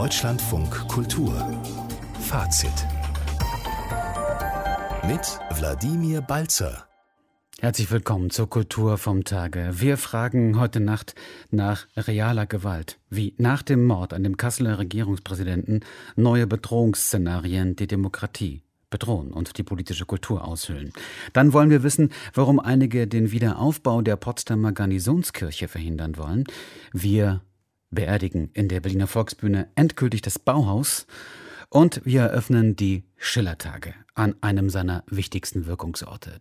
Deutschlandfunk Kultur Fazit mit Wladimir Balzer. Herzlich willkommen zur Kultur vom Tage. Wir fragen heute Nacht nach realer Gewalt, wie nach dem Mord an dem Kasseler Regierungspräsidenten neue Bedrohungsszenarien die Demokratie bedrohen und die politische Kultur aushöhlen. Dann wollen wir wissen, warum einige den Wiederaufbau der Potsdamer Garnisonskirche verhindern wollen. Wir beerdigen in der Berliner Volksbühne endgültig das Bauhaus und wir eröffnen die Schillertage an einem seiner wichtigsten Wirkungsorte.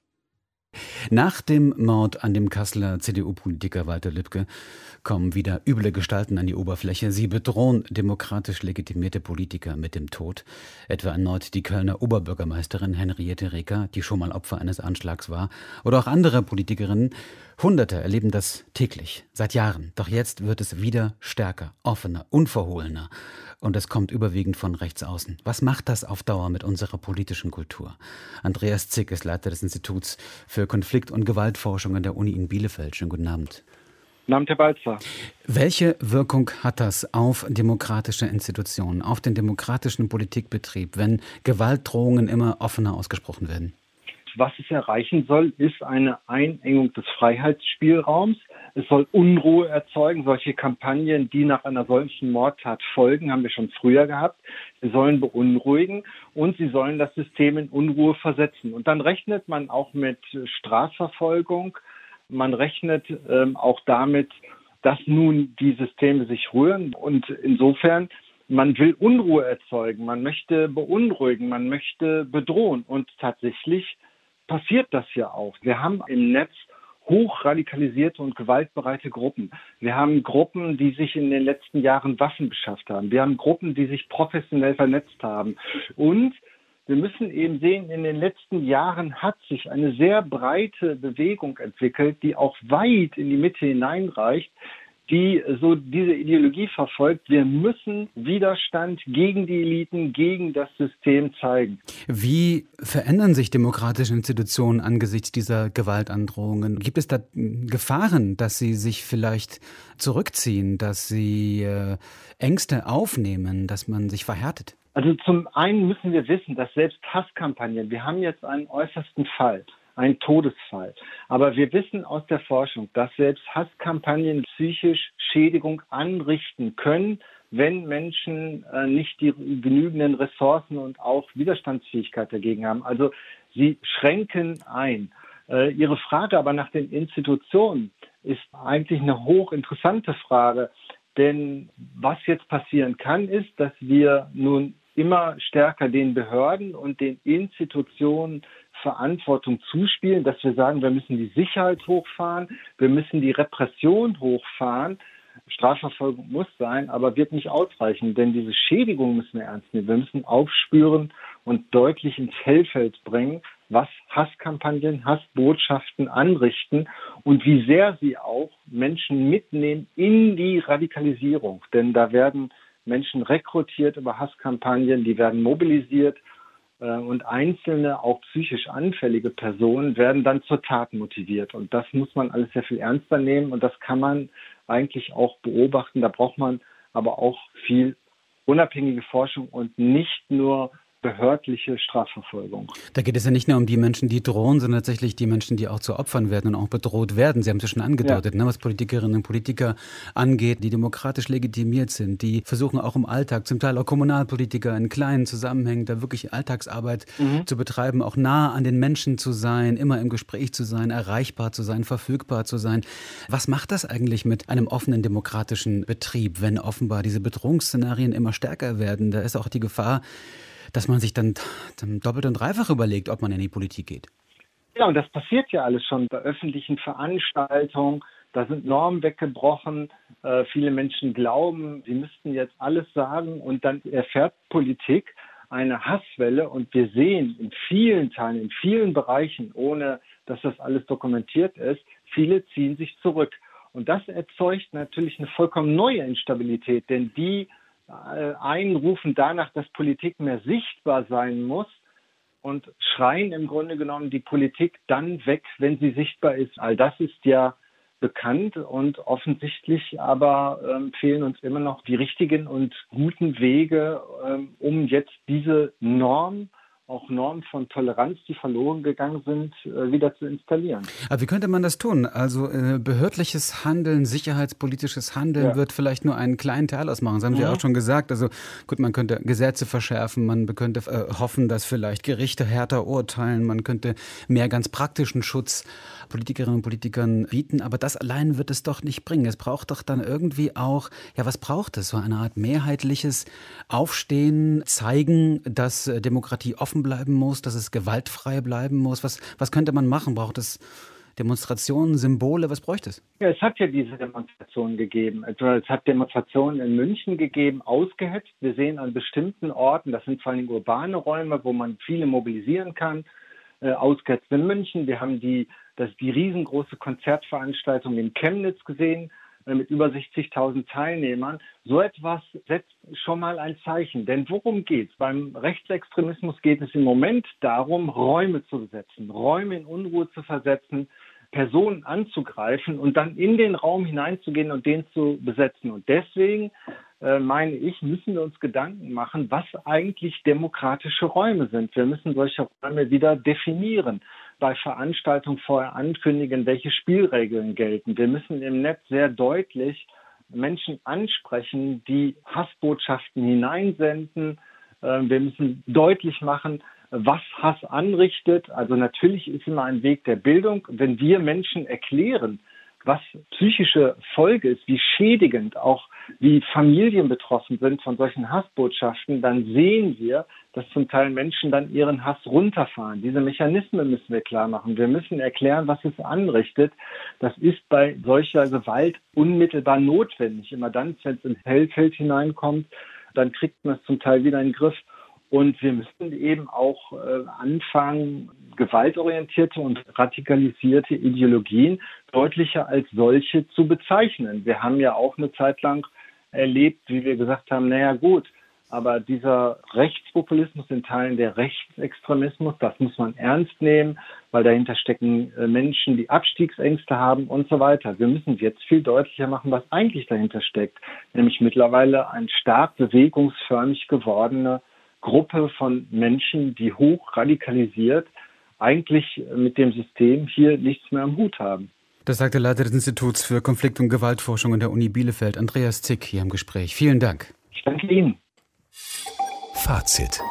Nach dem Mord an dem Kasseler CDU-Politiker Walter Lübcke kommen wieder üble Gestalten an die Oberfläche. Sie bedrohen demokratisch legitimierte Politiker mit dem Tod. Etwa erneut die Kölner Oberbürgermeisterin Henriette Reker, die schon mal Opfer eines Anschlags war. Oder auch andere Politikerinnen. Hunderte erleben das täglich, seit Jahren. Doch jetzt wird es wieder stärker, offener, unverhohlener. Und es kommt überwiegend von rechts außen. Was macht das auf Dauer mit unserer politischen Kultur? Andreas Zick ist Leiter des Instituts für Konflikt- und Gewaltforschung an der Uni in Bielefeld. Schönen guten Abend. Guten Abend, Herr Balzer. Welche Wirkung hat das auf demokratische Institutionen, auf den demokratischen Politikbetrieb, wenn Gewaltdrohungen immer offener ausgesprochen werden? Was es erreichen soll, ist eine Einengung des Freiheitsspielraums. Es soll Unruhe erzeugen. Solche Kampagnen, die nach einer solchen Mordtat folgen, haben wir schon früher gehabt. Sie sollen beunruhigen und sie sollen das System in Unruhe versetzen. Und dann rechnet man auch mit Strafverfolgung. Man rechnet auch damit, dass nun die Systeme sich rühren. Und insofern, man will Unruhe erzeugen, man möchte beunruhigen, man möchte bedrohen. Und tatsächlich passiert das ja auch. Wir haben im Netz hochradikalisierte und gewaltbereite Gruppen. Wir haben Gruppen, die sich in den letzten Jahren Waffen beschafft haben. Wir haben Gruppen, die sich professionell vernetzt haben. Und wir müssen eben sehen, in den letzten Jahren hat sich eine sehr breite Bewegung entwickelt, die auch weit in die Mitte hineinreicht, die so diese Ideologie verfolgt. Wir müssen Widerstand gegen die Eliten, gegen das System zeigen. Wie verändern sich demokratische Institutionen angesichts dieser Gewaltandrohungen? Gibt es da Gefahren, dass sie sich vielleicht zurückziehen, dass sie Ängste aufnehmen, dass man sich verhärtet? Also zum einen müssen wir wissen, dass selbst Hasskampagnen, wir haben jetzt einen äußersten Fall, ein Todesfall. Aber wir wissen aus der Forschung, dass selbst Hasskampagnen psychisch Schädigung anrichten können, wenn Menschen nicht die genügenden Ressourcen und auch Widerstandsfähigkeit dagegen haben. Also sie schränken ein. Ihre Frage aber nach den Institutionen ist eigentlich eine hochinteressante Frage. Denn was jetzt passieren kann, ist, dass wir nun immer stärker den Behörden und den Institutionen Verantwortung zuspielen, dass wir sagen, wir müssen die Sicherheit hochfahren, wir müssen die Repression hochfahren. Strafverfolgung muss sein, aber wird nicht ausreichen, denn diese Schädigung müssen wir ernst nehmen. Wir müssen aufspüren und deutlich ins Hellfeld bringen, was Hasskampagnen, Hassbotschaften anrichten und wie sehr sie auch Menschen mitnehmen in die Radikalisierung. Denn da werden Menschen rekrutiert über Hasskampagnen, die werden mobilisiert und einzelne, auch psychisch anfällige Personen werden dann zur Tat motiviert. Und das muss man alles sehr viel ernster nehmen und das kann man eigentlich auch beobachten. Da braucht man aber auch viel unabhängige Forschung und nicht nur behördliche Strafverfolgung. Da geht es ja nicht nur um die Menschen, die drohen, sondern tatsächlich die Menschen, die auch zu Opfern werden und auch bedroht werden. Sie haben es ja schon angedeutet, ja. Was Politikerinnen und Politiker angeht, die demokratisch legitimiert sind, die versuchen auch im Alltag, zum Teil auch Kommunalpolitiker in kleinen Zusammenhängen, da wirklich Alltagsarbeit zu betreiben, auch nah an den Menschen zu sein, immer im Gespräch zu sein, erreichbar zu sein, verfügbar zu sein. Was macht das eigentlich mit einem offenen demokratischen Betrieb, wenn offenbar diese Bedrohungsszenarien immer stärker werden? Da ist auch die Gefahr, dass man sich dann doppelt und dreifach überlegt, ob man in die Politik geht. Ja, und das passiert ja alles schon bei öffentlichen Veranstaltungen. Da sind Normen weggebrochen. Viele Menschen glauben, sie müssten jetzt alles sagen. Und dann erfährt Politik eine Hasswelle. Und wir sehen in vielen Teilen, in vielen Bereichen, ohne dass das alles dokumentiert ist, viele ziehen sich zurück. Und das erzeugt natürlich eine vollkommen neue Instabilität. Denn die einen rufen danach, dass Politik mehr sichtbar sein muss und schreien im Grunde genommen die Politik dann weg, wenn sie sichtbar ist. All das ist ja bekannt und offensichtlich aber fehlen uns immer noch die richtigen und guten Wege, um jetzt diese Norm, auch Normen von Toleranz, die verloren gegangen sind, wieder zu installieren. Aber wie könnte man das tun? Also behördliches Handeln, sicherheitspolitisches Handeln wird vielleicht nur einen kleinen Teil ausmachen. Das haben Sie auch schon gesagt. Also gut, man könnte Gesetze verschärfen, man könnte hoffen, dass vielleicht Gerichte härter urteilen, man könnte mehr ganz praktischen Schutz Politikerinnen und Politikern bieten. Aber das allein wird es doch nicht bringen. Es braucht doch dann irgendwie auch, ja, was braucht es? So eine Art mehrheitliches Aufstehen, zeigen, dass Demokratie offen bleiben muss, dass es gewaltfrei bleiben muss. Was könnte man machen? Braucht es Demonstrationen, Symbole? Was bräuchte es? Ja, es hat ja diese Demonstrationen gegeben. Es hat Demonstrationen in München gegeben, ausgehetzt. Wir sehen an bestimmten Orten, das sind vor allem urbane Räume, wo man viele mobilisieren kann, ausgehetzt in München. Wir haben die riesengroße Konzertveranstaltung in Chemnitz gesehen, mit über 60.000 Teilnehmern. So etwas setzt schon mal ein Zeichen. Denn worum geht's? Beim Rechtsextremismus geht es im Moment darum, Räume zu besetzen, Räume in Unruhe zu versetzen, Personen anzugreifen und dann in den Raum hineinzugehen und den zu besetzen. Und deswegen meine ich, müssen wir uns Gedanken machen, was eigentlich demokratische Räume sind. Wir müssen solche Räume wieder definieren, bei Veranstaltungen vorher ankündigen, welche Spielregeln gelten. Wir müssen im Netz sehr deutlich Menschen ansprechen, die Hassbotschaften hineinsenden. Wir müssen deutlich machen, was Hass anrichtet. Also natürlich ist immer ein Weg der Bildung. Wenn wir Menschen erklären, was psychische Folge ist, wie schädigend auch wie Familien betroffen sind von solchen Hassbotschaften, dann sehen wir, dass zum Teil Menschen dann ihren Hass runterfahren. Diese Mechanismen müssen wir klar machen. Wir müssen erklären, was es anrichtet. Das ist bei solcher Gewalt unmittelbar notwendig. Immer dann, wenn es ins Hellfeld hineinkommt, dann kriegt man es zum Teil wieder in den Griff. Und wir müssen eben auch anfangen, gewaltorientierte und radikalisierte Ideologien deutlicher als solche zu bezeichnen. Wir haben ja auch eine Zeit lang erlebt, wie wir gesagt haben, naja gut, aber dieser Rechtspopulismus in Teilen der Rechtsextremismus, das muss man ernst nehmen, weil dahinter stecken Menschen, die Abstiegsängste haben und so weiter. Wir müssen jetzt viel deutlicher machen, was eigentlich dahinter steckt, nämlich mittlerweile ein stark bewegungsförmig gewordene Gruppe von Menschen, die hoch radikalisiert eigentlich mit dem System hier nichts mehr am Hut haben. Das sagt der Leiter des Instituts für Konflikt- und Gewaltforschung an der Uni Bielefeld, Andreas Zick, hier im Gespräch. Vielen Dank. Ich danke Ihnen. Fazit.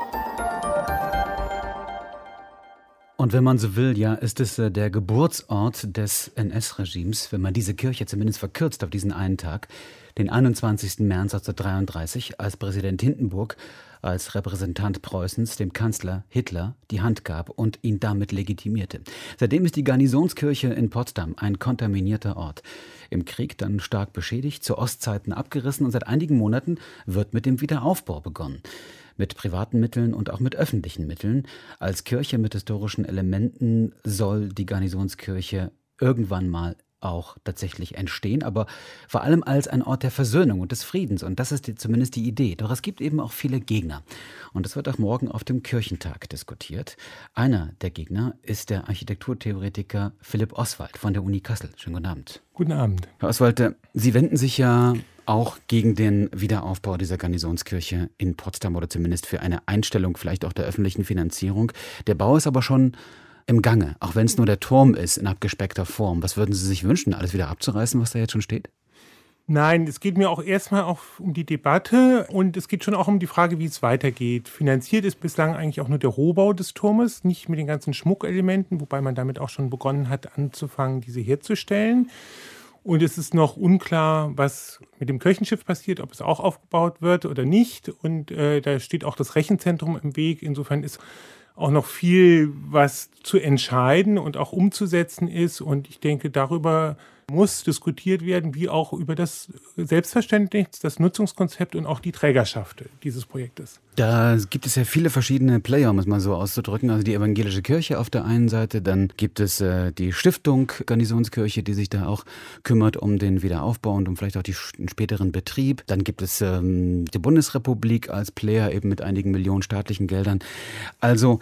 Und wenn man so will, ja, ist es der Geburtsort des NS-Regimes, wenn man diese Kirche zumindest verkürzt auf diesen einen Tag, den 21. März 1933, als Präsident Hindenburg als Repräsentant Preußens dem Kanzler Hitler die Hand gab und ihn damit legitimierte. Seitdem ist die Garnisonskirche in Potsdam ein kontaminierter Ort. Im Krieg dann stark beschädigt, zu Ostzeiten abgerissen und seit einigen Monaten wird mit dem Wiederaufbau begonnen. Mit privaten Mitteln und auch mit öffentlichen Mitteln. Als Kirche mit historischen Elementen soll die Garnisonskirche irgendwann mal auch tatsächlich entstehen, aber vor allem als ein Ort der Versöhnung und des Friedens. Und das ist zumindest die Idee. Doch es gibt eben auch viele Gegner. Und das wird auch morgen auf dem Kirchentag diskutiert. Einer der Gegner ist der Architekturtheoretiker Philipp Oswald von der Uni Kassel. Schönen guten Abend. Guten Abend. Herr Oswald, Sie wenden sich ja auch gegen den Wiederaufbau dieser Garnisonskirche in Potsdam oder zumindest für eine Einstellung vielleicht auch der öffentlichen Finanzierung. Der Bau ist aber schon im Gange, auch wenn es nur der Turm ist in abgespeckter Form. Was würden Sie sich wünschen, alles wieder abzureißen, was da jetzt schon steht? Nein, es geht mir auch erstmal auch um die Debatte und es geht schon auch um die Frage, wie es weitergeht. Finanziert ist bislang eigentlich auch nur der Rohbau des Turmes, nicht mit den ganzen Schmuckelementen, wobei man damit auch schon begonnen hat, anzufangen, diese herzustellen. Und es ist noch unklar, was mit dem Kirchenschiff passiert, ob es auch aufgebaut wird oder nicht. Und da steht auch das Rechenzentrum im Weg. Insofern ist auch noch viel, was zu entscheiden und auch umzusetzen ist. Und ich denke, darüber muss diskutiert werden, wie auch über das Selbstverständnis, das Nutzungskonzept und auch die Trägerschaft dieses Projektes. Da gibt es ja viele verschiedene Player, um es mal so auszudrücken. Also die evangelische Kirche auf der einen Seite, dann gibt es die Stiftung Garnisonskirche, die sich da auch kümmert um den Wiederaufbau und um vielleicht auch den späteren Betrieb. Dann gibt es die Bundesrepublik als Player eben mit einigen Millionen staatlichen Geldern. Also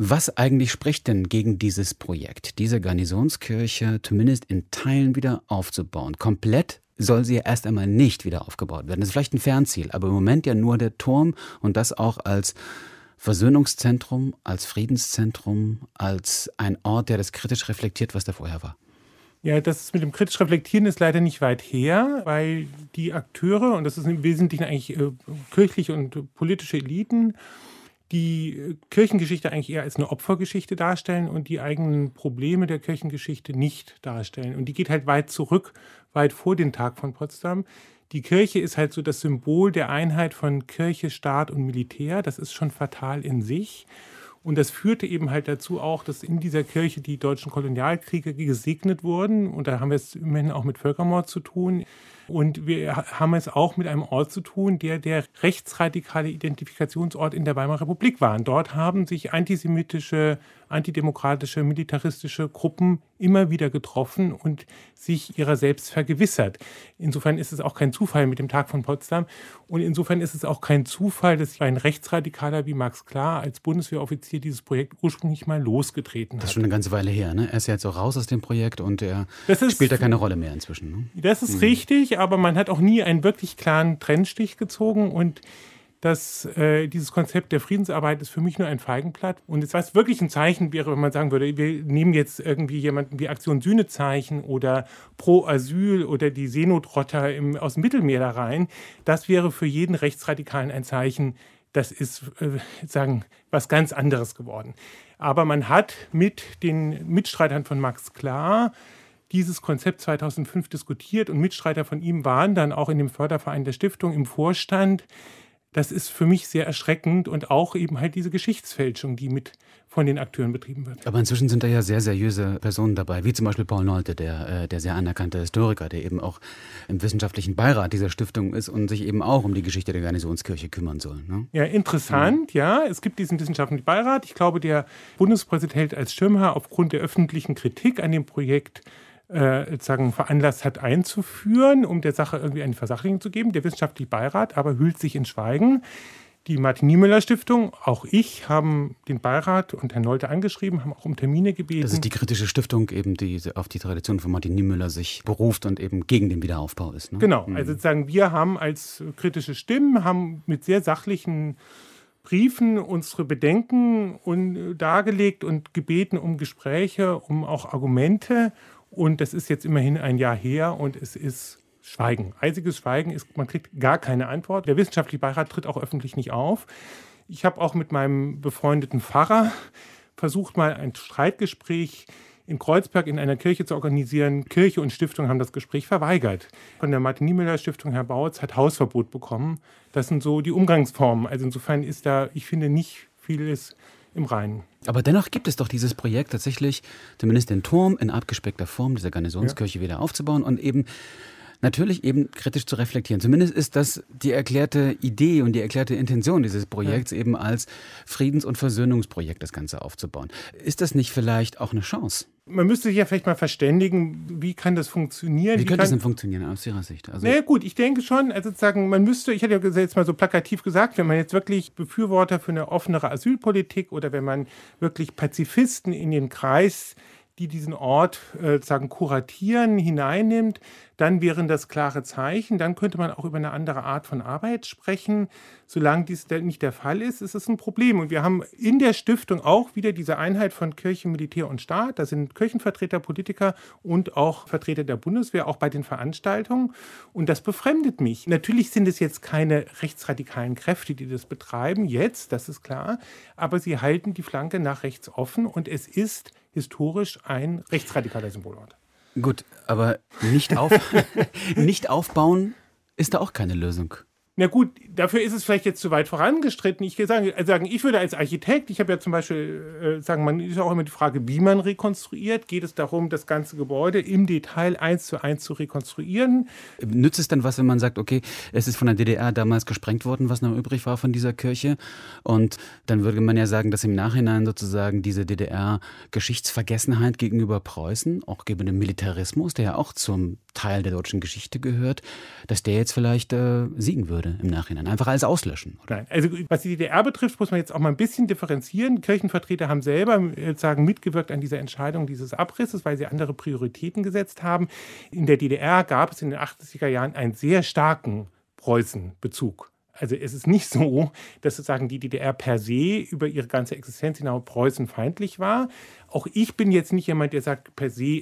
Was eigentlich spricht denn gegen dieses Projekt, diese Garnisonskirche zumindest in Teilen wieder aufzubauen? Komplett soll sie ja erst einmal nicht wieder aufgebaut werden. Das ist vielleicht ein Fernziel, aber im Moment ja nur der Turm und das auch als Versöhnungszentrum, als Friedenszentrum, als ein Ort, der das kritisch reflektiert, was da vorher war. Ja, das mit dem kritisch Reflektieren ist leider nicht weit her, weil die Akteure, und das ist im Wesentlichen eigentlich kirchliche und politische Eliten, die Kirchengeschichte eigentlich eher als eine Opfergeschichte darstellen und die eigenen Probleme der Kirchengeschichte nicht darstellen. Und die geht halt weit zurück, weit vor den Tag von Potsdam. Die Kirche ist halt so das Symbol der Einheit von Kirche, Staat und Militär. Das ist schon fatal in sich. Und das führte eben halt dazu auch, dass in dieser Kirche die deutschen Kolonialkriege gesegnet wurden. Und da haben wir es immerhin auch mit Völkermord zu tun. Und wir haben es auch mit einem Ort zu tun, der rechtsradikale Identifikationsort in der Weimarer Republik war. Und dort haben sich antisemitische, antidemokratische, militaristische Gruppen immer wieder getroffen und sich ihrer selbst vergewissert. Insofern ist es auch kein Zufall mit dem Tag von Potsdam. Und insofern ist es auch kein Zufall, dass ein Rechtsradikaler wie Max Klar als Bundeswehroffizier dieses Projekt ursprünglich mal losgetreten hat. Das ist schon eine ganze Weile her, ne? Er ist ja jetzt auch raus aus dem Projekt und er spielt da keine Rolle mehr inzwischen. Ne? Das ist richtig, aber man hat auch nie einen wirklich klaren Trennstich gezogen und dieses Konzept der Friedensarbeit ist für mich nur ein Feigenblatt. Und was wirklich ein Zeichen wäre, wenn man sagen würde, wir nehmen jetzt irgendwie jemanden wie Aktion Sühnezeichen oder Pro Asyl oder die Seenotrotter aus dem Mittelmeer da rein, das wäre für jeden Rechtsradikalen ein Zeichen, das ist was ganz anderes geworden. Aber man hat mit den Mitstreitern von Max Klar dieses Konzept 2005 diskutiert und Mitstreiter von ihm waren dann auch in dem Förderverein der Stiftung im Vorstand. Das ist für mich sehr erschreckend und auch eben halt diese Geschichtsfälschung, die mit von den Akteuren betrieben wird. Aber inzwischen sind da ja sehr seriöse Personen dabei, wie zum Beispiel Paul Nolte, der sehr anerkannte Historiker, der eben auch im wissenschaftlichen Beirat dieser Stiftung ist und sich eben auch um die Geschichte der Garnisonskirche kümmern soll. Ne? Ja, interessant, ja. Es gibt diesen wissenschaftlichen Beirat. Ich glaube, der Bundespräsident hält als Schirmherr aufgrund der öffentlichen Kritik an dem Projekt veranlasst hat, einzuführen, um der Sache irgendwie eine Versachlichung zu geben. Der wissenschaftliche Beirat aber hüllt sich in Schweigen. Die Martin-Niemöller-Stiftung, auch ich, haben den Beirat und Herrn Nolte angeschrieben, haben auch um Termine gebeten. Das ist die kritische Stiftung, eben, die auf die Tradition von Martin Niemöller sich beruft und eben gegen den Wiederaufbau ist. Ne? Genau, also sozusagen wir haben als kritische Stimmen, haben mit sehr sachlichen Briefen unsere Bedenken dargelegt und gebeten um Gespräche, um auch Argumente. Und das ist jetzt immerhin ein Jahr her und es ist Schweigen. Eisiges Schweigen ist, man kriegt gar keine Antwort. Der wissenschaftliche Beirat tritt auch öffentlich nicht auf. Ich habe auch mit meinem befreundeten Pfarrer versucht, mal ein Streitgespräch in Kreuzberg in einer Kirche zu organisieren. Kirche und Stiftung haben das Gespräch verweigert. Von der Martin-Niemöller-Stiftung, Herr Bautz, hat Hausverbot bekommen. Das sind so die Umgangsformen. Also insofern ist da, ich finde, nicht vieles im Reinen. Aber dennoch gibt es doch dieses Projekt tatsächlich, zumindest den Turm in abgespeckter Form dieser Garnisonskirche wieder aufzubauen und eben natürlich eben kritisch zu reflektieren. Zumindest ist das die erklärte Idee und die erklärte Intention dieses Projekts, eben als Friedens- und Versöhnungsprojekt das Ganze aufzubauen. Ist das nicht vielleicht auch eine Chance? Man müsste sich ja vielleicht mal verständigen, wie kann das funktionieren? Wie könnte das denn funktionieren aus Ihrer Sicht? Also naja gut, ich denke schon, also sozusagen, man müsste, ich hätte ja jetzt mal so plakativ gesagt, wenn man jetzt wirklich Befürworter für eine offenere Asylpolitik oder wenn man wirklich Pazifisten in den Kreis, die diesen Ort sozusagen kuratieren, hineinnimmt, dann wären das klare Zeichen. Dann könnte man auch über eine andere Art von Arbeit sprechen. Solange dies nicht der Fall ist, ist es ein Problem. Und wir haben in der Stiftung auch wieder diese Einheit von Kirche, Militär und Staat. Da sind Kirchenvertreter, Politiker und auch Vertreter der Bundeswehr, auch bei den Veranstaltungen. Und das befremdet mich. Natürlich sind es jetzt keine rechtsradikalen Kräfte, die das betreiben, jetzt, das ist klar. Aber sie halten die Flanke nach rechts offen und es ist historisch ein rechtsradikaler Symbolort. Gut, aber nicht aufbauen ist da auch keine Lösung. Na gut, dafür ist es vielleicht jetzt zu weit vorangestritten. Ich würde sagen, ich würde als Architekt, ich habe ja zum Beispiel, man ist auch immer die Frage, wie man rekonstruiert. Geht es darum, das ganze Gebäude im Detail 1:1 zu rekonstruieren? Nützt es dann was, wenn man sagt, okay, es ist von der DDR damals gesprengt worden, was noch übrig war von dieser Kirche? Und dann würde man ja sagen, dass im Nachhinein sozusagen diese DDR-Geschichtsvergessenheit gegenüber Preußen, auch gegenüber dem Militarismus, der ja auch zum Teil der deutschen Geschichte gehört, dass der jetzt vielleicht siegen würde würde im Nachhinein? Einfach alles auslöschen? Oder? Nein, also was die DDR betrifft, muss man jetzt auch mal ein bisschen differenzieren. Kirchenvertreter haben selber mitgewirkt an dieser Entscheidung dieses Abrisses, weil sie andere Prioritäten gesetzt haben. In der DDR gab es in den 80er Jahren einen sehr starken Preußenbezug. Also es ist nicht so, dass sozusagen die DDR per se über ihre ganze Existenz hinaus preußenfeindlich war. Auch ich bin jetzt nicht jemand, der sagt, per se,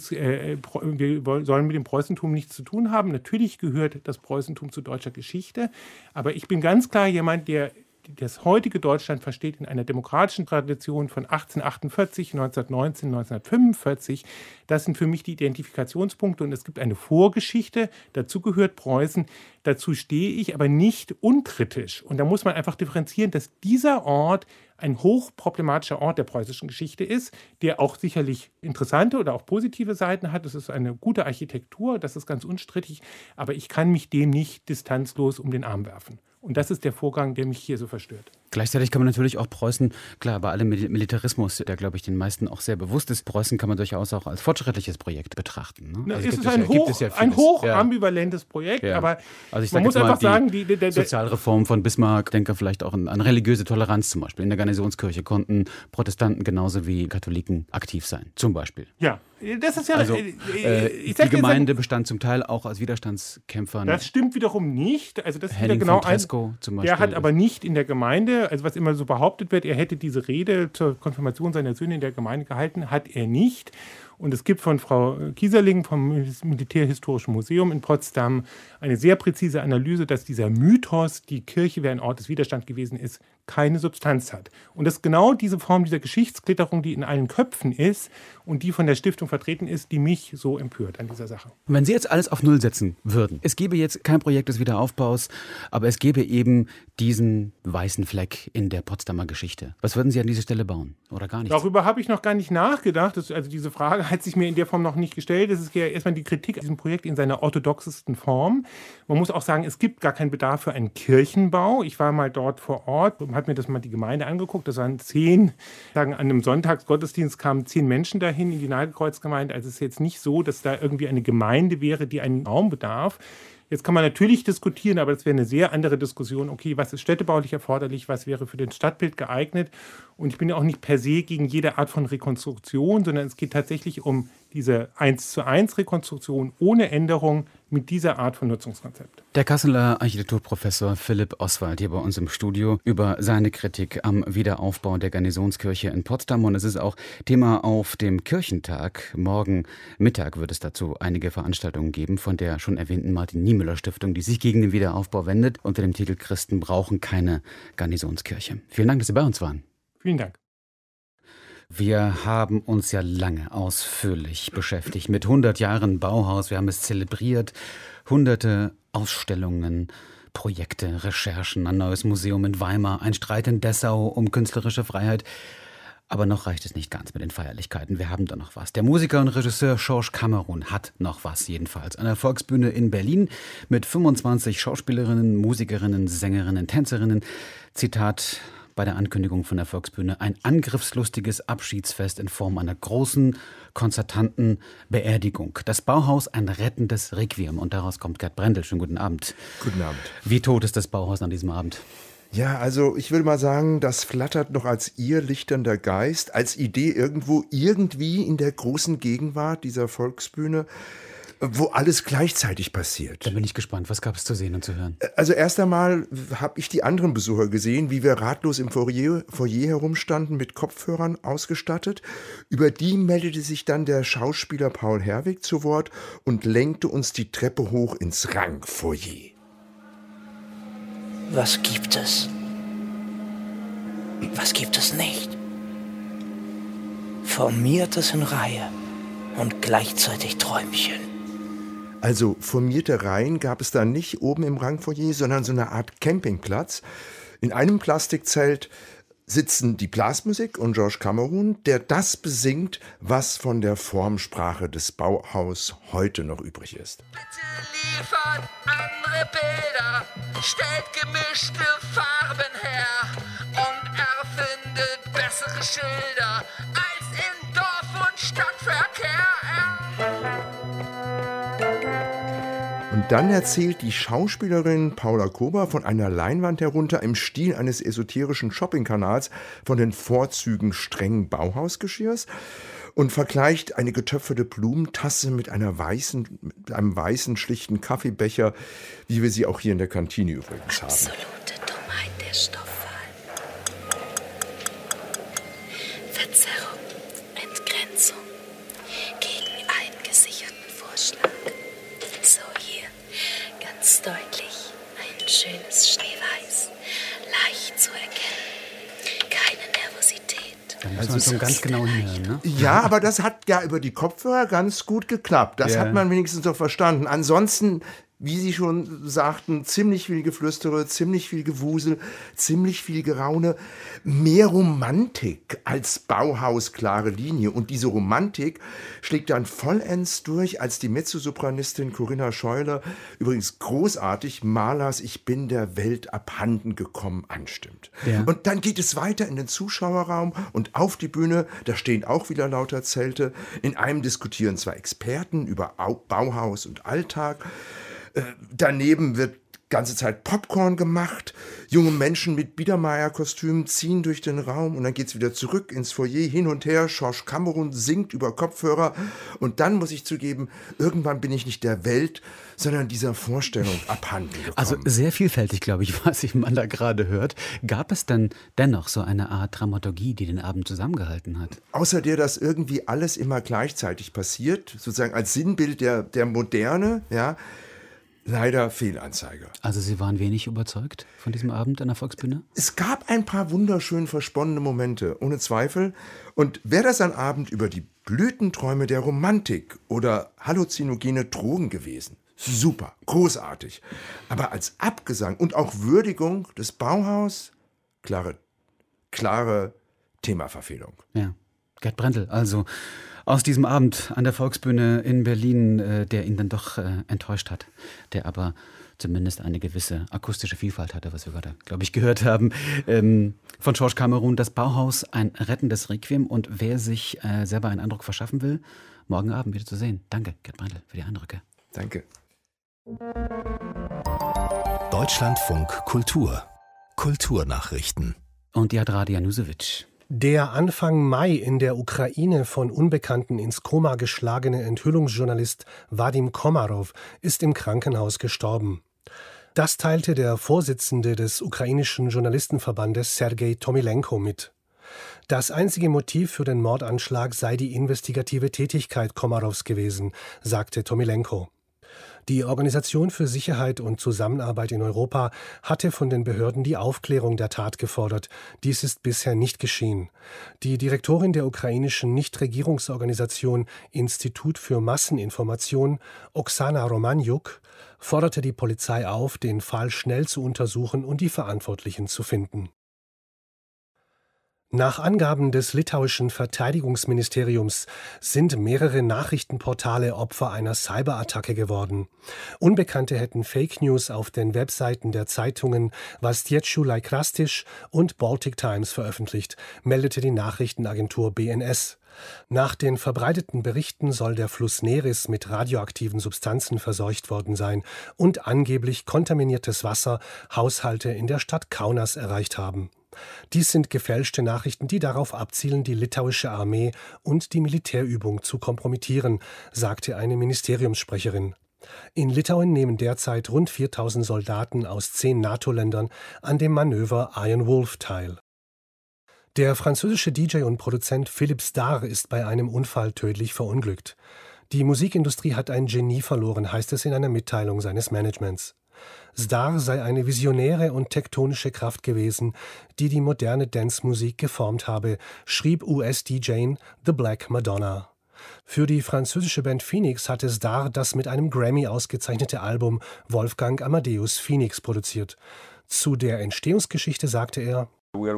wir sollen mit dem Preußentum nichts zu tun haben. Natürlich gehört das Preußentum zu deutscher Geschichte. Aber ich bin ganz klar jemand, der das heutige Deutschland versteht in einer demokratischen Tradition von 1848, 1919, 1945. Das sind für mich die Identifikationspunkte und es gibt eine Vorgeschichte. Dazu gehört Preußen. Dazu stehe ich aber nicht unkritisch. Und da muss man einfach differenzieren, dass dieser Ort ein hochproblematischer Ort der preußischen Geschichte ist, der auch sicherlich interessante oder auch positive Seiten hat. Es ist eine gute Architektur, das ist ganz unstrittig. Aber ich kann mich dem nicht distanzlos um den Arm werfen. Und das ist der Vorgang, der mich hier so verstört. Gleichzeitig kann man natürlich auch Preußen, klar, bei allem Militarismus, der, glaube ich, den meisten auch sehr bewusst ist, Preußen kann man durchaus auch als fortschrittliches Projekt betrachten. Ne? Also es ist ein hoch ambivalentes Projekt, aber also man muss einfach sagen, die Sozialreform von Bismarck, denke vielleicht auch an religiöse Toleranz zum Beispiel. In der Garnisonskirche konnten Protestanten genauso wie Katholiken aktiv sein, zum Beispiel. Ja. Das ist ja, also, die Gemeinde bestand zum Teil auch aus Widerstandskämpfern. Das stimmt wiederum nicht. Also das Henning ist wieder genau von Tresco zum Beispiel. Der hat aber nicht in der Gemeinde, also was immer so behauptet wird, er hätte diese Rede zur Konfirmation seiner Söhne in der Gemeinde gehalten, hat er nicht. Und es gibt von Frau Kieserling vom Militärhistorischen Museum in Potsdam eine sehr präzise Analyse, dass dieser Mythos, die Kirche wäre ein Ort des Widerstands gewesen ist, keine Substanz hat. Und das ist genau diese Form dieser Geschichtsklitterung, die in allen Köpfen ist und die von der Stiftung vertreten ist, die mich so empört an dieser Sache. Wenn Sie jetzt alles auf Null setzen würden, es gäbe jetzt kein Projekt des Wiederaufbaus, aber es gäbe eben diesen weißen Fleck in der Potsdamer Geschichte. Was würden Sie an diese Stelle bauen? Oder gar nichts? Darüber habe ich noch gar nicht nachgedacht. Also diese Frage hat sich mir in der Form noch nicht gestellt. Das ist ja erstmal die Kritik an diesem Projekt in seiner orthodoxesten Form. Man muss auch sagen, es gibt gar keinen Bedarf für einen Kirchenbau. Ich war mal dort vor Ort und habe mir das mal die Gemeinde angeguckt. Das waren 10, an einem Sonntagsgottesdienst kamen 10 Menschen dahin in die Nagelkreuzgemeinde. Also es ist jetzt nicht so, dass da irgendwie eine Gemeinde wäre, die einen Raum bedarf. Jetzt kann man natürlich diskutieren, aber das wäre eine sehr andere Diskussion. Okay, was ist städtebaulich erforderlich, was wäre für den Stadtbild geeignet? Und ich bin ja auch nicht per se gegen jede Art von Rekonstruktion, sondern es geht tatsächlich um diese 1:1 Rekonstruktion ohne Änderung mit dieser Art von Nutzungskonzept. Der Kasseler Architekturprofessor Philipp Oswald hier bei uns im Studio über seine Kritik am Wiederaufbau der Garnisonskirche in Potsdam. Und es ist auch Thema auf dem Kirchentag. Morgen Mittag wird es dazu einige Veranstaltungen geben von der schon erwähnten Martin-Niemöller-Stiftung, die sich gegen den Wiederaufbau wendet, unter dem Titel Christen brauchen keine Garnisonskirche. Vielen Dank, dass Sie bei uns waren. Vielen Dank. Wir haben uns ja lange ausführlich beschäftigt mit 100 Jahren Bauhaus. Wir haben es zelebriert. Hunderte Ausstellungen, Projekte, Recherchen, ein neues Museum in Weimar, ein Streit in Dessau um künstlerische Freiheit. Aber noch reicht es nicht ganz mit den Feierlichkeiten. Wir haben da noch was. Der Musiker und Regisseur Georges Cameron hat noch was jedenfalls. Eine Volksbühne in Berlin mit 25 Schauspielerinnen, Musikerinnen, Sängerinnen, Tänzerinnen. Zitat bei der Ankündigung von der Volksbühne: ein angriffslustiges Abschiedsfest in Form einer großen, konzertanten Beerdigung. Das Bauhaus ein rettendes Requiem. Und daraus kommt Gerd Brendel. Schönen guten Abend. Guten Abend. Wie tot ist das Bauhaus an diesem Abend? Ja, also ich will mal sagen, das flattert noch als irrlichternder Geist, als Idee irgendwie in der großen Gegenwart dieser Volksbühne, wo alles gleichzeitig passiert. Da bin ich gespannt. Was gab es zu sehen und zu hören? Also erst einmal habe ich die anderen Besucher gesehen, wie wir ratlos im Foyer herumstanden, mit Kopfhörern ausgestattet. Über die meldete sich dann der Schauspieler Paul Herwig zu Wort und lenkte uns die Treppe hoch ins Rangfoyer. Was gibt es? Was gibt es nicht? Formiertes in Reihe und gleichzeitig Träumchen. Also formierte Reihen gab es da nicht oben im Rangfoyer, sondern so eine Art Campingplatz. In einem Plastikzelt sitzen die Blasmusik und Georges Cameron, der das besingt, was von der Formsprache des Bauhaus heute noch übrig ist. Bitte liefert andere Bilder, stellt gemischte Farben her und erfindet bessere Schilder als in Dorf- und Stadtverkehr. Und Und dann erzählt die Schauspielerin Paula Kober von einer Leinwand herunter im Stil eines esoterischen Shoppingkanals von den Vorzügen strengen Bauhausgeschirrs und vergleicht eine getöpferte Blumentasse mit einem weißen, schlichten Kaffeebecher, wie wir sie auch hier in der Kantine übrigens haben. Absolute Dummheit der Stoffwahl. Verzerrung, Entgrenzung, gegen einen gesicherten Vorschlag. So hier, ganz deutlich, ein schönes Schneeweiß, leicht zu erkennen, keine Nervosität. Da muss man schon ganz genau hinhören, ne? Ja, aber das hat ja über die Kopfhörer ganz gut geklappt. Das hat man wenigstens so verstanden. Ansonsten, wie Sie schon sagten, ziemlich viel Geflüstere, ziemlich viel Gewusel, ziemlich viel Geraune. Mehr Romantik als Bauhaus klare Linie. Und diese Romantik schlägt dann vollends durch, als die Mezzosopranistin Corinna Scheuler, übrigens großartig, Mahlers Ich bin der Welt abhanden gekommen anstimmt. Ja. Und dann geht es weiter in den Zuschauerraum und auf die Bühne, da stehen auch wieder lauter Zelte. In einem diskutieren zwei Experten über Bauhaus und Alltag. Daneben wird ganze Zeit Popcorn gemacht. Junge Menschen mit Biedermeier-Kostümen ziehen durch den Raum und dann geht's wieder zurück ins Foyer, hin und her. Georges Cameron singt über Kopfhörer und dann muss ich zugeben, irgendwann bin ich nicht der Welt, sondern dieser Vorstellung abhanden gekommen. Also sehr vielfältig, glaube ich, was man da gerade hört. Gab es denn dennoch so eine Art Dramaturgie, die den Abend zusammengehalten hat? Außer der, dass irgendwie alles immer gleichzeitig passiert, sozusagen als Sinnbild der Moderne, ja, leider Fehlanzeige. Also Sie waren wenig überzeugt von diesem Abend an der Volksbühne? Es gab ein paar wunderschön versponnene Momente, ohne Zweifel. Und wäre das ein Abend über die Blütenträume der Romantik oder halluzinogene Drogen gewesen? Super, großartig. Aber als Abgesang und auch Würdigung des Bauhaus, klare Themaverfehlung. Ja, Gerd Brendel, also aus diesem Abend an der Volksbühne in Berlin, der ihn dann doch enttäuscht hat, der aber zumindest eine gewisse akustische Vielfalt hatte, was wir gerade, glaube ich, gehört haben. Von Georges Cameron, das Bauhaus, ein rettendes Requiem. Und wer sich selber einen Eindruck verschaffen will, morgen Abend wieder zu sehen. Danke, Gerd Brendel, für die Eindrücke. Danke. Deutschlandfunk Kultur. Kulturnachrichten. Und die hat Radi Janusovic. Der Anfang Mai in der Ukraine von Unbekannten ins Koma geschlagene Enthüllungsjournalist Wadim Komarov ist im Krankenhaus gestorben. Das teilte der Vorsitzende des ukrainischen Journalistenverbandes Sergei Tomilenko mit. Das einzige Motiv für den Mordanschlag sei die investigative Tätigkeit Komarows gewesen, sagte Tomilenko. Die Organisation für Sicherheit und Zusammenarbeit in Europa hatte von den Behörden die Aufklärung der Tat gefordert. Dies ist bisher nicht geschehen. Die Direktorin der ukrainischen Nichtregierungsorganisation Institut für Masseninformation, Oksana Romaniuk, forderte die Polizei auf, den Fall schnell zu untersuchen und die Verantwortlichen zu finden. Nach Angaben des litauischen Verteidigungsministeriums sind mehrere Nachrichtenportale Opfer einer Cyberattacke geworden. Unbekannte hätten Fake News auf den Webseiten der Zeitungen Valstiečių laikraštis und Baltic Times veröffentlicht, meldete die Nachrichtenagentur BNS. Nach den verbreiteten Berichten soll der Fluss Neris mit radioaktiven Substanzen verseucht worden sein und angeblich kontaminiertes Wasser Haushalte in der Stadt Kaunas erreicht haben. Dies sind gefälschte Nachrichten, die darauf abzielen, die litauische Armee und die Militärübung zu kompromittieren, sagte eine Ministeriumssprecherin. In Litauen nehmen derzeit rund 4.000 Soldaten aus 10 NATO-Ländern an dem Manöver Iron Wolf teil. Der französische DJ und Produzent Philippe Starr ist bei einem Unfall tödlich verunglückt. Die Musikindustrie hat ein Genie verloren, heißt es in einer Mitteilung seines Managements. Starr sei eine visionäre und tektonische Kraft gewesen, die die moderne Dancemusik geformt habe, schrieb US-DJ The Black Madonna. Für die französische Band Phoenix hatte Starr das mit einem Grammy ausgezeichnete Album Wolfgang Amadeus Phoenix produziert. Zu der Entstehungsgeschichte sagte er: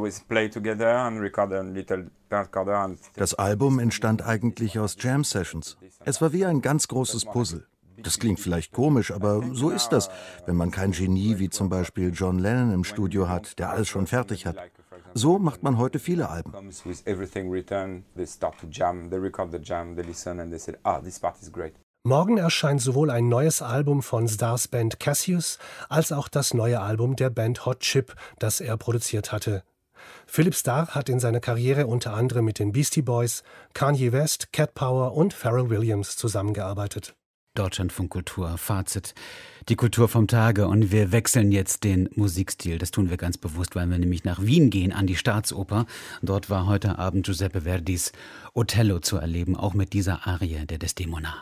Das Album entstand eigentlich aus Jam-Sessions. Es war wie ein ganz großes Puzzle. Das klingt vielleicht komisch, aber so ist das, wenn man kein Genie wie zum Beispiel John Lennon im Studio hat, der alles schon fertig hat. So macht man heute viele Alben. Morgen erscheint sowohl ein neues Album von Stars Band Cassius als auch das neue Album der Band Hot Chip, das er produziert hatte. Philipp Starr hat in seiner Karriere unter anderem mit den Beastie Boys, Kanye West, Cat Power und Pharrell Williams zusammengearbeitet. Deutschlandfunk Kultur, Fazit, die Kultur vom Tage, und wir wechseln jetzt den Musikstil. Das tun wir ganz bewusst, weil wir nämlich nach Wien gehen, an die Staatsoper. Dort war heute Abend Giuseppe Verdis Otello zu erleben, auch mit dieser Arie der Desdemona.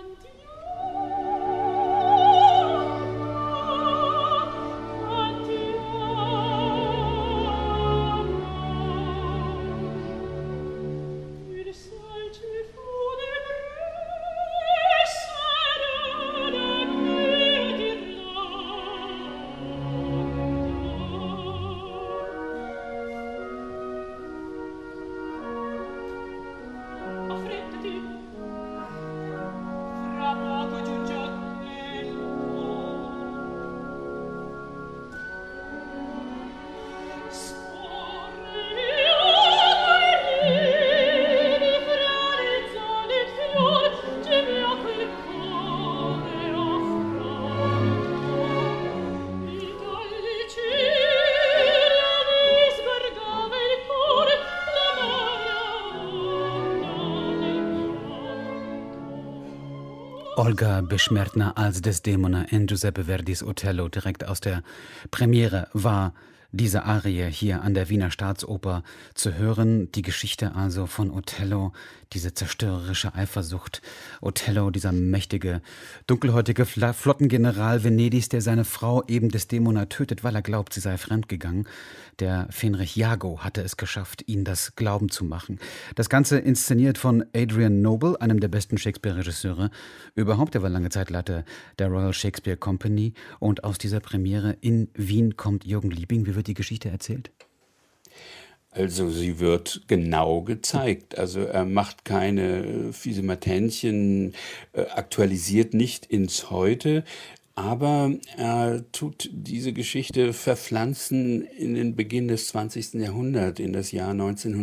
Olga Beschmertner als Desdemona in Giuseppe Verdis Otello. Direkt aus der Premiere war diese Arie hier an der Wiener Staatsoper zu hören. Die Geschichte also von Otello, diese zerstörerische Eifersucht. Otello, dieser mächtige, dunkelhäutige Flottengeneral Venedigs, der seine Frau eben Desdemona tötet, weil er glaubt, sie sei fremdgegangen. Der Fähnrich Iago hatte es geschafft, ihn das glauben zu machen. Das Ganze inszeniert von Adrian Noble, einem der besten Shakespeare-Regisseure überhaupt. Er war lange Zeit Leiter der Royal Shakespeare Company. Und aus dieser Premiere in Wien kommt Jürgen Liebing. Wie wird die Geschichte erzählt? Also sie wird genau gezeigt. Also er macht keine Fiesematänchen, aktualisiert nicht ins Heute, aber er tut diese Geschichte verpflanzen in den Beginn des 20. Jahrhunderts, in das Jahr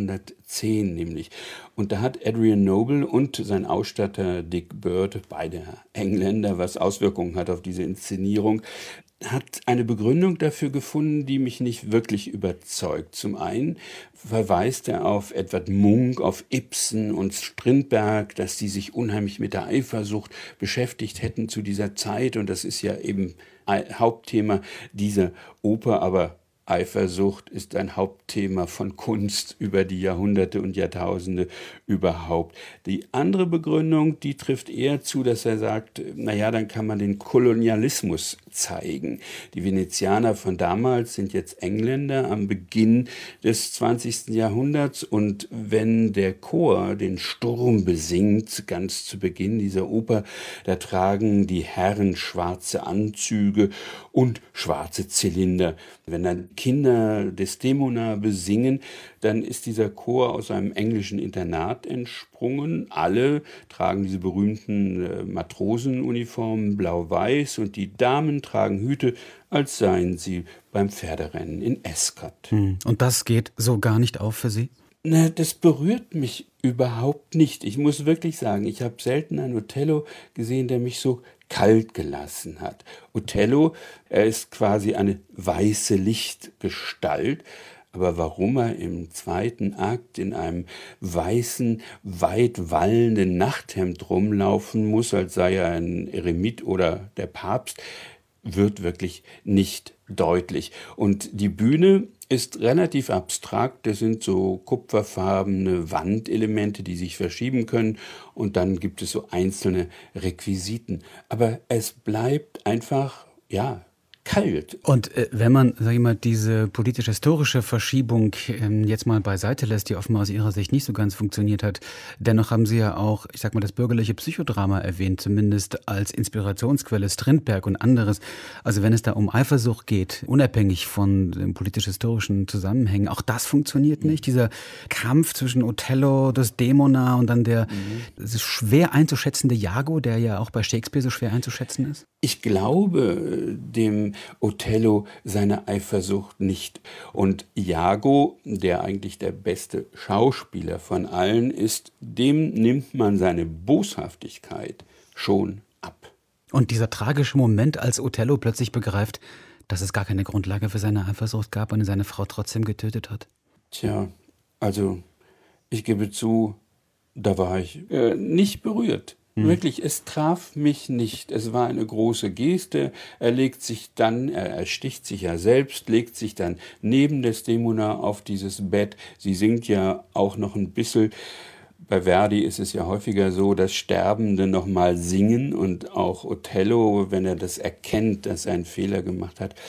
1910 nämlich. Und da hat Adrian Noble und sein Ausstatter Dick Bird, beide Engländer, was Auswirkungen hat auf diese Inszenierung, hat eine Begründung dafür gefunden, die mich nicht wirklich überzeugt. Zum einen verweist er auf Edvard Munch, auf Ibsen und Strindberg, dass die sich unheimlich mit der Eifersucht beschäftigt hätten zu dieser Zeit. Und das ist ja eben ein Hauptthema dieser Oper, aber Eifersucht ist ein Hauptthema von Kunst über die Jahrhunderte und Jahrtausende überhaupt. Die andere Begründung, die trifft eher zu, dass er sagt, naja, dann kann man den Kolonialismus zeigen. Die Venezianer von damals sind jetzt Engländer am Beginn des 20. Jahrhunderts, und wenn der Chor den Sturm besingt, ganz zu Beginn dieser Oper, da tragen die Herren schwarze Anzüge und schwarze Zylinder. Wenn dann Kinder Desdemona besingen, dann ist dieser Chor aus einem englischen Internat entsprungen. Alle tragen diese berühmten Matrosenuniformen blau-weiß, und die Damen tragen Hüte, als seien sie beim Pferderennen in Ascot. Und das geht so gar nicht auf für Sie? Na, das berührt mich überhaupt nicht. Ich muss wirklich sagen, ich habe selten einen Otello gesehen, der mich so kalt gelassen hat. Otello, er ist quasi eine weiße Lichtgestalt, aber warum er im zweiten Akt in einem weißen, weit wallenden Nachthemd rumlaufen muss, als sei er ein Eremit oder der Papst, wird wirklich nicht deutlich. Und die Bühne ist relativ abstrakt. Das sind so kupferfarbene Wandelemente, die sich verschieben können, und dann gibt es so einzelne Requisiten. Aber es bleibt einfach, ja, kalt. Und wenn man, sag ich mal, diese politisch-historische Verschiebung jetzt mal beiseite lässt, die offenbar aus Ihrer Sicht nicht so ganz funktioniert hat, dennoch haben Sie ja auch, ich sag mal, das bürgerliche Psychodrama erwähnt, zumindest als Inspirationsquelle Strindberg und anderes. Also wenn es da um Eifersucht geht, unabhängig von den politisch-historischen Zusammenhängen, auch das funktioniert nicht. Dieser Kampf zwischen Otello, Desdemona und dann der schwer einzuschätzende Iago, der ja auch bei Shakespeare so schwer einzuschätzen ist? Ich glaube dem Otello seine Eifersucht nicht. Und Iago, der eigentlich der beste Schauspieler von allen ist, dem nimmt man seine Boshaftigkeit schon ab. Und dieser tragische Moment, als Othello plötzlich begreift, dass es gar keine Grundlage für seine Eifersucht gab und seine Frau trotzdem getötet hat? Tja, also ich gebe zu, da war ich nicht berührt. Wirklich, es traf mich nicht. Es war eine große Geste. Er sticht sich ja selbst, legt sich dann neben Desdemona auf dieses Bett. Sie singt ja auch noch ein bisschen. Bei Verdi ist es ja häufiger so, dass Sterbende nochmal singen und auch Othello, wenn er das erkennt, dass er einen Fehler gemacht hat,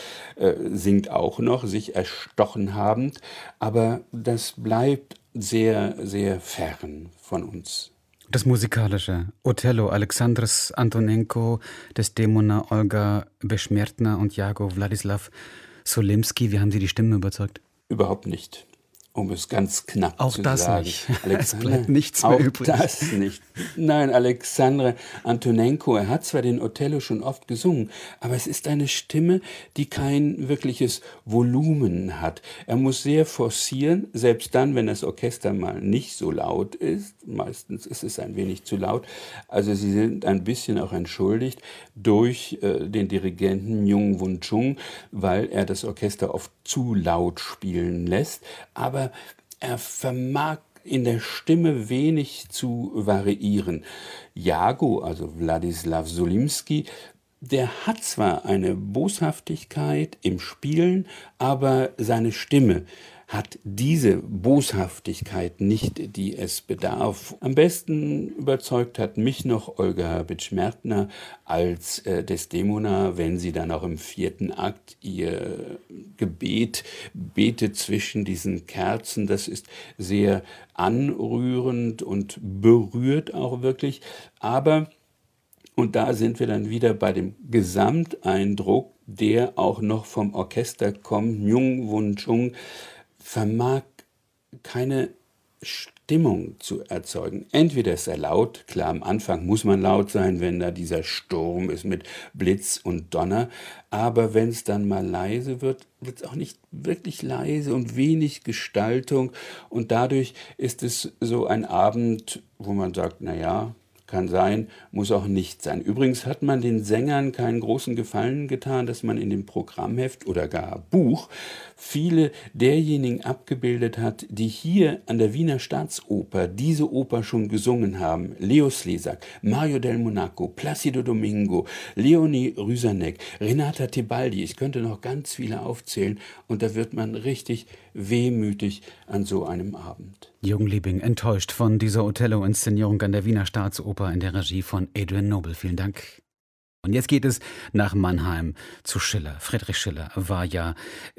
singt auch noch, sich erstochen habend. Aber das bleibt sehr, sehr fern von uns. Das Musikalische. Othello, Alexandros Antonenko, Desdemona, Olga Beschmertner und Jago Wladislaw Solimski. Wie haben Sie die Stimmen überzeugt? Überhaupt nicht. Um es ganz knapp auch zu das sagen. Nicht. Es bleibt nichts mehr übrig. Auch das nicht. Nein, Alexandre Antonenko, er hat zwar den Othello schon oft gesungen, aber es ist eine Stimme, die kein wirkliches Volumen hat. Er muss sehr forcieren, selbst dann, wenn das Orchester mal nicht so laut ist. Meistens ist es ein wenig zu laut. Also sie sind ein bisschen auch entschuldigt durch den Dirigenten Myung Won Chung, weil er das Orchester oft zu laut spielen lässt. Aber er vermag in der Stimme wenig zu variieren. Jago, also Wladislaw Solimski, der hat zwar eine Boshaftigkeit im Spielen, aber seine Stimme hat diese Boshaftigkeit nicht, die es bedarf. Am besten überzeugt hat mich noch Olga Beschmertner als Desdemona, wenn sie dann auch im 4. Akt ihr Gebet betet zwischen diesen Kerzen. Das ist sehr anrührend und berührt auch wirklich. Aber, und da sind wir dann wieder bei dem Gesamteindruck, der auch noch vom Orchester kommt, Myung Won Chung, vermag keine Stimmung zu erzeugen. Entweder ist er laut, klar, am Anfang muss man laut sein, wenn da dieser Sturm ist mit Blitz und Donner, aber wenn es dann mal leise wird, wird es auch nicht wirklich leise und wenig Gestaltung und dadurch ist es so ein Abend, wo man sagt, naja, kann sein, muss auch nicht sein. Übrigens hat man den Sängern keinen großen Gefallen getan, dass man in dem Programmheft oder gar Buch viele derjenigen abgebildet hat, die hier an der Wiener Staatsoper diese Oper schon gesungen haben. Leo Slezak, Mario del Monaco, Plácido Domingo, Leonie Rüsanek, Renata Tebaldi. Ich könnte noch ganz viele aufzählen und da wird man richtig wehmütig an so einem Abend. Jürgen Liebing, enttäuscht von dieser Othello-Inszenierung an der Wiener Staatsoper in der Regie von Adrian Noble. Vielen Dank. Und jetzt geht es nach Mannheim zu Schiller. Friedrich Schiller war ja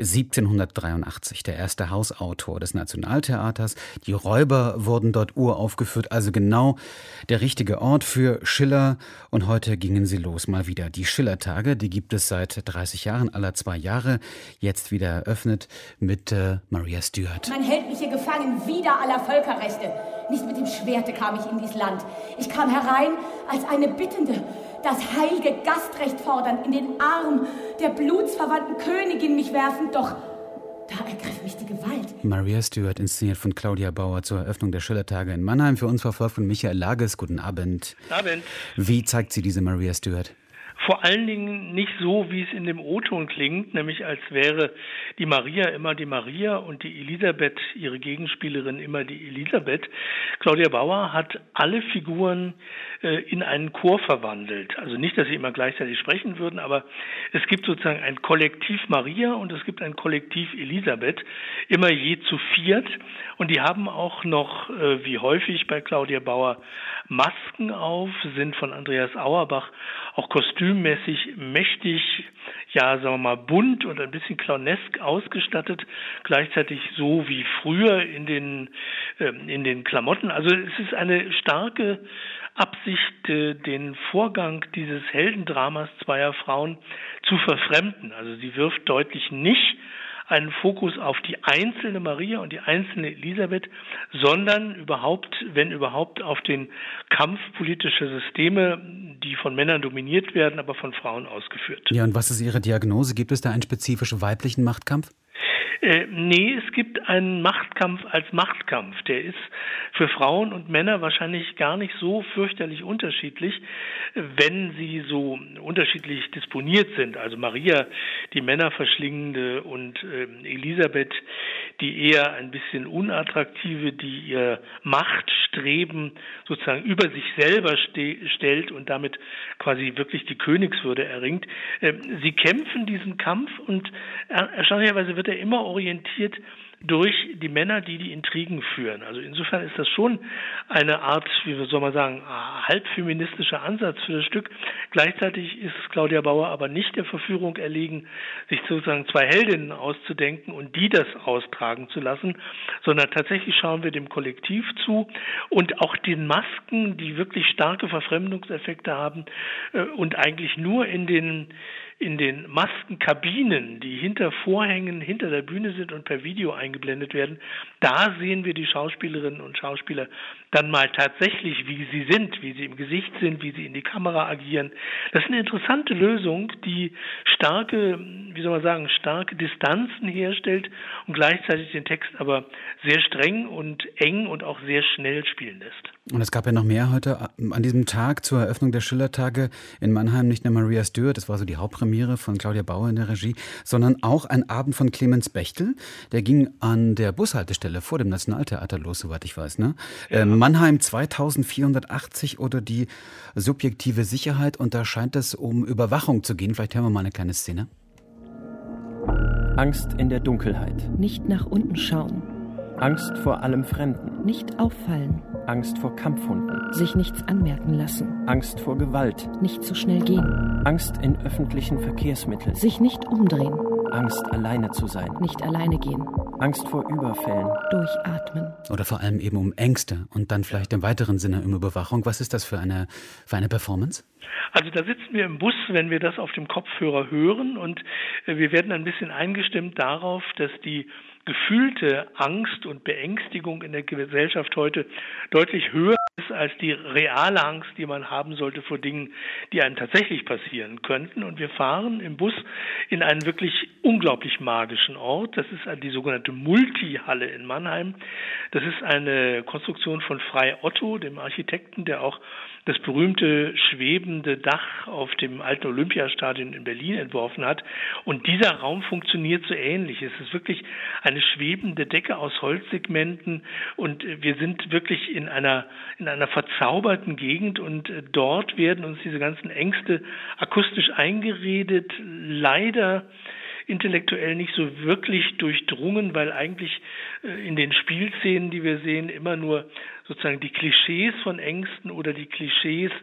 1783 der erste Hausautor des Nationaltheaters. Die Räuber wurden dort uraufgeführt, also genau der richtige Ort für Schiller. Und heute gingen sie los, mal wieder. Die Schillertage, die gibt es seit 30 Jahren, alle 2 Jahre. Jetzt wieder eröffnet mit Maria Stuart. Man hält mich hier gefangen, wider aller Völkerrechte. Nicht mit dem Schwerte kam ich in dieses Land. Ich kam herein als eine Bittende, das heilige Gastrecht fordernd, in den Arm der blutsverwandten Königin mich werfend, doch da ergriff mich die Gewalt. Maria Stuart, inszeniert von Claudia Bauer zur Eröffnung der Schillertage in Mannheim, für uns verfolgt von Michael Lages. Guten Abend. Guten Abend. Wie zeigt sie diese Maria Stuart? Vor allen Dingen nicht so, wie es in dem O-Ton klingt, nämlich als wäre die Maria immer die Maria und die Elisabeth, ihre Gegenspielerin, immer die Elisabeth. Claudia Bauer hat alle Figuren in einen Chor verwandelt. Also nicht, dass sie immer gleichzeitig sprechen würden, aber es gibt sozusagen ein Kollektiv Maria und es gibt ein Kollektiv Elisabeth, immer je zu 4. Und die haben auch noch, wie häufig bei Claudia Bauer, Masken auf, sind von Andreas Auerbach auch kostümmäßig mächtig, ja, sagen wir mal, bunt und ein bisschen clownesk ausgestattet, gleichzeitig so wie früher in den Klamotten. Also es ist eine starke Absicht, den Vorgang dieses Heldendramas zweier Frauen zu verfremden. Also sie wirft deutlich nicht einen Fokus auf die einzelne Maria und die einzelne Elisabeth, sondern wenn überhaupt, auf den Kampf politischer Systeme, die von Männern dominiert werden, aber von Frauen ausgeführt. Ja, und was ist Ihre Diagnose? Gibt es da einen spezifischen weiblichen Machtkampf? Nee, es gibt einen Machtkampf als Machtkampf. Der ist für Frauen und Männer wahrscheinlich gar nicht so fürchterlich unterschiedlich, wenn sie so unterschiedlich disponiert sind. Also Maria, die Männerverschlingende, und Elisabeth, die eher ein bisschen unattraktive, die ihr Machtstreben sozusagen über sich selber stellt und damit quasi wirklich die Königswürde erringt. Sie kämpfen diesen Kampf, und erstaunlicherweise wird er immer orientiert durch die Männer, die die Intrigen führen. Also insofern ist das schon eine Art, wie soll man sagen, halbfeministischer Ansatz für das Stück. Gleichzeitig ist Claudia Bauer aber nicht der Verführung erlegen, sich sozusagen zwei Heldinnen auszudenken und die das austragen zu lassen, sondern tatsächlich schauen wir dem Kollektiv zu und auch den Masken, die wirklich starke Verfremdungseffekte haben und eigentlich nur in den Maskenkabinen, die hinter Vorhängen, hinter der Bühne sind und per Video eingeblendet werden, da sehen wir die Schauspielerinnen und Schauspieler dann mal tatsächlich, wie sie sind, wie sie im Gesicht sind, wie sie in die Kamera agieren. Das ist eine interessante Lösung, die starke Distanzen herstellt und gleichzeitig den Text aber sehr streng und eng und auch sehr schnell spielen lässt. Und es gab ja noch mehr heute an diesem Tag zur Eröffnung der Schillertage in Mannheim. Nicht nur Maria Stuart, das war so die Hauptpremiere von Claudia Bauer in der Regie, sondern auch ein Abend von Clemens Bechtel. Der ging an der Bushaltestelle vor dem Nationaltheater los, soweit ich weiß. Ne? Ja. Mannheim 2480 oder die subjektive Sicherheit. Und da scheint es um Überwachung zu gehen. Vielleicht hören wir mal eine kleine Szene. Angst in der Dunkelheit. Nicht nach unten schauen. Angst vor allem Fremden. Nicht auffallen. Angst vor Kampfhunden. Sich nichts anmerken lassen. Angst vor Gewalt. Nicht zu schnell gehen. Angst in öffentlichen Verkehrsmitteln. Sich nicht umdrehen. Angst, alleine zu sein. Nicht alleine gehen. Angst vor Überfällen. Durchatmen. Oder vor allem eben um Ängste und dann vielleicht im weiteren Sinne um Überwachung. Was ist das für eine Performance? Also da sitzen wir im Bus, wenn wir das auf dem Kopfhörer hören, und wir werden ein bisschen eingestimmt darauf, dass die gefühlte Angst und Beängstigung in der Gesellschaft heute deutlich höher ist als die reale Angst, die man haben sollte vor Dingen, die einem tatsächlich passieren könnten. Und wir fahren im Bus in einen wirklich unglaublich magischen Ort. Das ist die sogenannte Multihalle in Mannheim. Das ist eine Konstruktion von Frei Otto, dem Architekten, der auch das berühmte schwebende Dach auf dem alten Olympiastadion in Berlin entworfen hat. Und dieser Raum funktioniert so ähnlich. Es ist wirklich eine schwebende Decke aus Holzsegmenten, und wir sind wirklich in einer verzauberten Gegend, und dort werden uns diese ganzen Ängste akustisch eingeredet, leider intellektuell nicht so wirklich durchdrungen, weil eigentlich in den Spielszenen, die wir sehen, immer nur sozusagen die Klischees von Ängsten oder die Klischees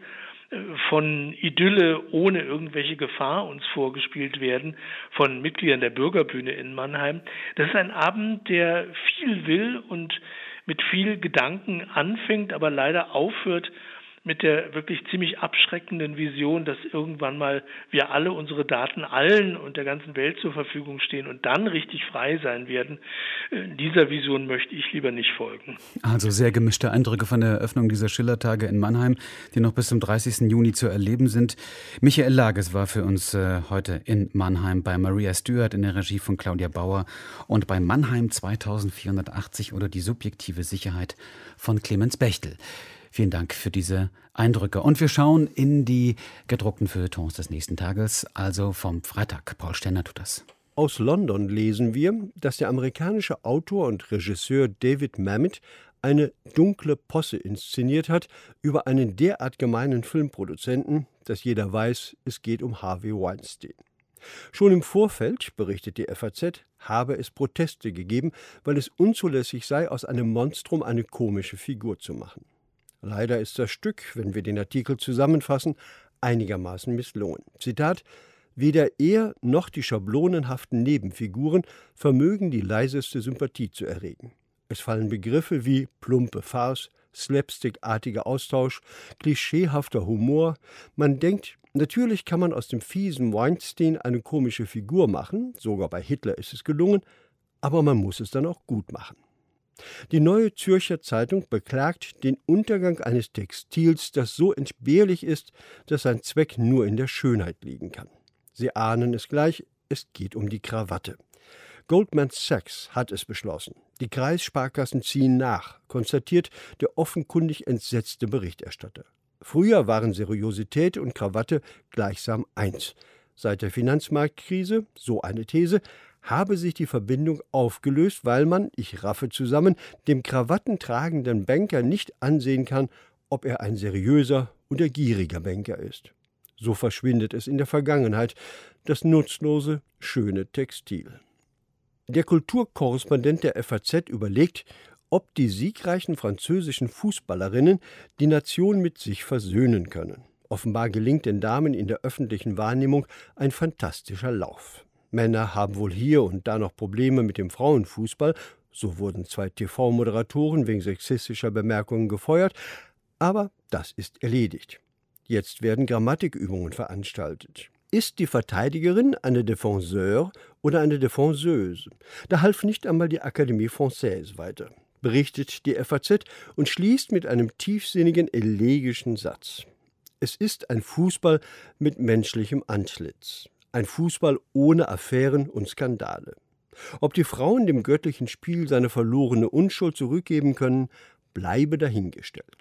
von Idylle ohne irgendwelche Gefahr uns vorgespielt werden von Mitgliedern der Bürgerbühne in Mannheim. Das ist ein Abend, der viel will und mit viel Gedanken anfängt, aber leider aufhört mit der wirklich ziemlich abschreckenden Vision, dass irgendwann mal wir alle unsere Daten allen und der ganzen Welt zur Verfügung stehen und dann richtig frei sein werden. Dieser Vision möchte ich lieber nicht folgen. Also sehr gemischte Eindrücke von der Eröffnung dieser Schillertage in Mannheim, die noch bis zum 30. Juni zu erleben sind. Michael Lages war für uns heute in Mannheim bei Maria Stuart in der Regie von Claudia Bauer und bei Mannheim 2480 oder die subjektive Sicherheit von Clemens Bechtel. Vielen Dank für diese Eindrücke. Und wir schauen in die gedruckten Feuilletons des nächsten Tages, also vom Freitag. Paul Stenner tut das. Aus London lesen wir, dass der amerikanische Autor und Regisseur David Mamet eine dunkle Posse inszeniert hat über einen derart gemeinen Filmproduzenten, dass jeder weiß, es geht um Harvey Weinstein. Schon im Vorfeld, berichtet die FAZ, habe es Proteste gegeben, weil es unzulässig sei, aus einem Monstrum eine komische Figur zu machen. Leider ist das Stück, wenn wir den Artikel zusammenfassen, einigermaßen misslungen. Zitat: Weder er noch die schablonenhaften Nebenfiguren vermögen die leiseste Sympathie zu erregen. Es fallen Begriffe wie plumpe Farce, slapstickartiger Austausch, klischeehafter Humor. Man denkt, natürlich kann man aus dem fiesen Weinstein eine komische Figur machen, sogar bei Hitler ist es gelungen, aber man muss es dann auch gut machen. Die Neue Zürcher Zeitung beklagt den Untergang eines Textils, das so entbehrlich ist, dass sein Zweck nur in der Schönheit liegen kann. Sie ahnen es gleich, es geht um die Krawatte. Goldman Sachs hat es beschlossen. Die Kreissparkassen ziehen nach, konstatiert der offenkundig entsetzte Berichterstatter. Früher waren Seriosität und Krawatte gleichsam eins. Seit der Finanzmarktkrise, so eine These, habe sich die Verbindung aufgelöst, weil man, ich raffe zusammen, dem krawattentragenden Banker nicht ansehen kann, ob er ein seriöser oder gieriger Banker ist. So verschwindet es in der Vergangenheit, das nutzlose, schöne Textil. Der Kulturkorrespondent der FAZ überlegt, ob die siegreichen französischen Fußballerinnen die Nation mit sich versöhnen können. Offenbar gelingt den Damen in der öffentlichen Wahrnehmung ein fantastischer Lauf. Männer haben wohl hier und da noch Probleme mit dem Frauenfußball, so wurden 2 TV-Moderatoren wegen sexistischer Bemerkungen gefeuert, aber das ist erledigt. Jetzt werden Grammatikübungen veranstaltet. Ist die Verteidigerin eine Défenseur oder eine Défenseuse? Da half nicht einmal die Académie Française weiter, berichtet die FAZ und schließt mit einem tiefsinnigen, elegischen Satz. Es ist ein Fußball mit menschlichem Antlitz. Ein Fußball ohne Affären und Skandale. Ob die Frauen dem göttlichen Spiel seine verlorene Unschuld zurückgeben können, bleibe dahingestellt.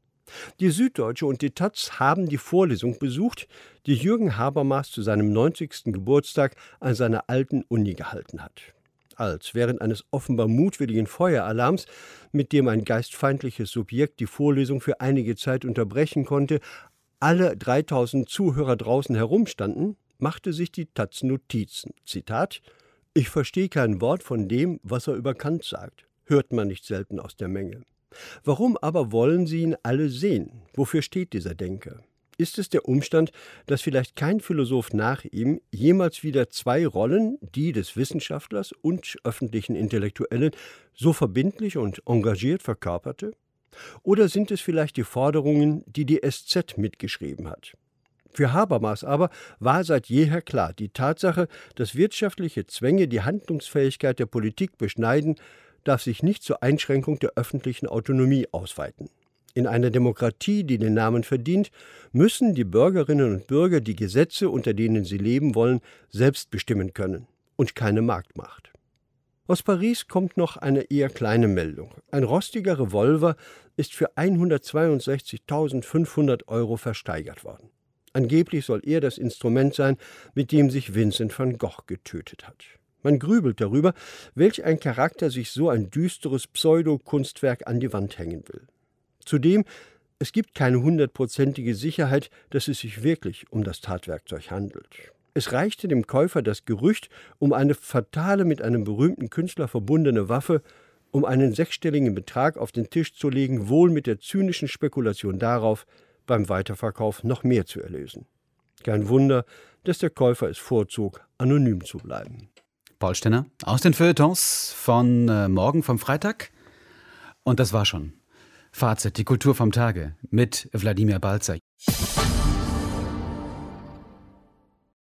Die Süddeutsche und die taz haben die Vorlesung besucht, die Jürgen Habermas zu seinem 90. Geburtstag an seiner alten Uni gehalten hat. Als während eines offenbar mutwilligen Feueralarms, mit dem ein geistfeindliches Subjekt die Vorlesung für einige Zeit unterbrechen konnte, alle 3000 Zuhörer draußen herumstanden, machte sich die taz Notizen. Zitat: »Ich verstehe kein Wort von dem, was er über Kant sagt«, hört man nicht selten aus der Menge. Warum aber wollen sie ihn alle sehen? Wofür steht dieser Denker? Ist es der Umstand, dass vielleicht kein Philosoph nach ihm jemals wieder 2 Rollen, die des Wissenschaftlers und öffentlichen Intellektuellen, so verbindlich und engagiert verkörperte? Oder sind es vielleicht die Forderungen, die die SZ mitgeschrieben hat? Für Habermas aber war seit jeher klar, die Tatsache, dass wirtschaftliche Zwänge die Handlungsfähigkeit der Politik beschneiden, darf sich nicht zur Einschränkung der öffentlichen Autonomie ausweiten. In einer Demokratie, die den Namen verdient, müssen die Bürgerinnen und Bürger die Gesetze, unter denen sie leben wollen, selbst bestimmen können und keine Marktmacht. Aus Paris kommt noch eine eher kleine Meldung. Ein rostiger Revolver ist für 162.500 € versteigert worden. Angeblich soll er das Instrument sein, mit dem sich Vincent van Gogh getötet hat. Man grübelt darüber, welch ein Charakter sich so ein düsteres Pseudo-Kunstwerk an die Wand hängen will. Zudem, es gibt keine 100%ige Sicherheit, dass es sich wirklich um das Tatwerkzeug handelt. Es reichte dem Käufer das Gerücht um eine fatale, mit einem berühmten Künstler verbundene Waffe, um einen 6-stelligen Betrag auf den Tisch zu legen, wohl mit der zynischen Spekulation darauf, beim Weiterverkauf noch mehr zu erlösen. Kein Wunder, dass der Käufer es vorzog, anonym zu bleiben. Paul Stenner aus den Feuilletons von morgen, vom Freitag. Und das war schon. Fazit, die Kultur vom Tage mit Wladimir Balzer.